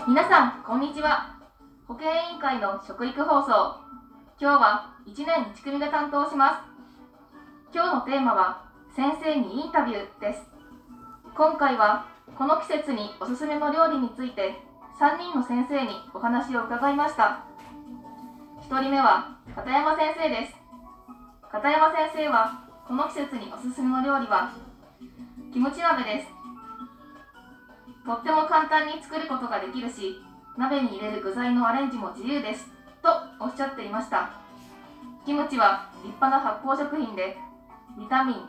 皆さんこんにちは。保健委員会の食育放送。今日は1年1組が担当します。今日のテーマは先生にインタビューです。今回はこの季節におすすめの料理について3人の先生にお話を伺いました。1人目は片山先生です。片山先生はこの季節におすすめの料理はキムチ鍋です。とっても簡単に作ることができるし、鍋に入れる具材のアレンジも自由ですとおっしゃっていました。キムチは立派な発酵食品でビタミン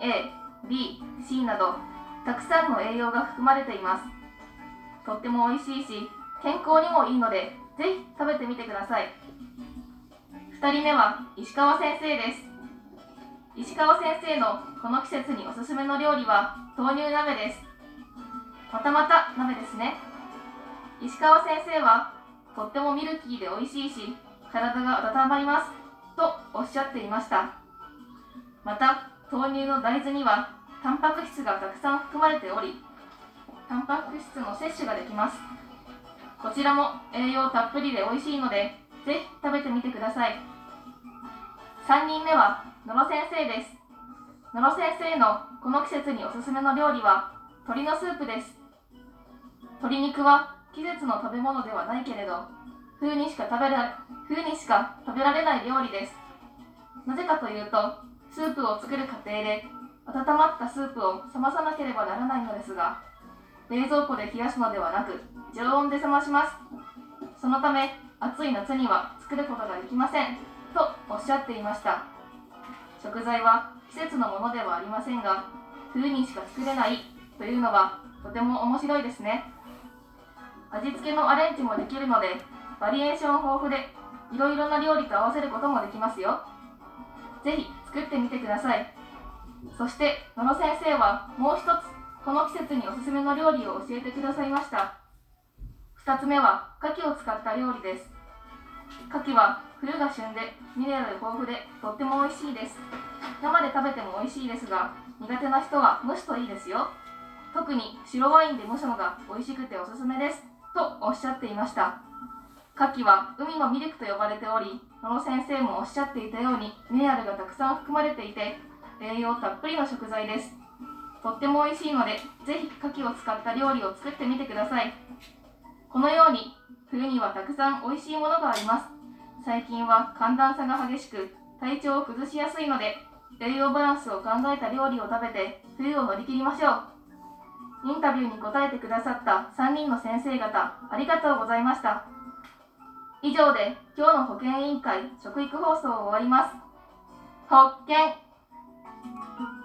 A、B、C などたくさんの栄養が含まれています。とっても美味しいし健康にもいいのでぜひ食べてみてください。2人目は石川先生です。石川先生のこの季節におすすめの料理は豆乳鍋です。また鍋ですね。石川先生はとってもミルキーで美味しいし体が温まりますとおっしゃっていました。また豆乳の大豆にはタンパク質がたくさん含まれており、タンパク質の摂取ができます。こちらも栄養たっぷりで美味しいのでぜひ食べてみてください。3人目は野呂先生です。野呂先生のこの季節におすすめの料理は鶏のスープです。鶏肉は季節の食べ物ではないけれど冬にしか食べられない料理です。なぜかというとスープを作る過程で温まったスープを冷まさなければならないのですが、冷蔵庫で冷やすのではなく常温で冷まします。そのため暑い夏には作ることができませんとおっしゃっていました。食材は季節のものではありませんが冬にしか作れないというのはとても面白いですね。味付けのアレンジもできるのでバリエーション豊富でいろいろな料理と合わせることもできますよ。ぜひ作ってみてください。そして野呂先生はもう一つこの季節におすすめの料理を教えてくださいました。2つ目は牡蠣を使った料理です。牡蠣は冬が旬でミネラル豊富でとっても美味しいです。生で食べても美味しいですが苦手な人は蒸すといいですよ。特に白ワインで蒸すのが美味しくておすすめですとおっしゃっていました。牡蠣は海のミルクと呼ばれており、野呂先生もおっしゃっていたようにミネラルがたくさん含まれていて栄養たっぷりの食材です。とっても美味しいのでぜひ牡蠣を使った料理を作ってみてください。このように冬にはたくさん美味しいものがあります。最近は寒暖差が激しく体調を崩しやすいので栄養バランスを考えた料理を食べて冬を乗り切りましょう。インタビューに答えてくださった3人の先生方ありがとうございました。以上で今日の保健委員会食育放送を終わります。保健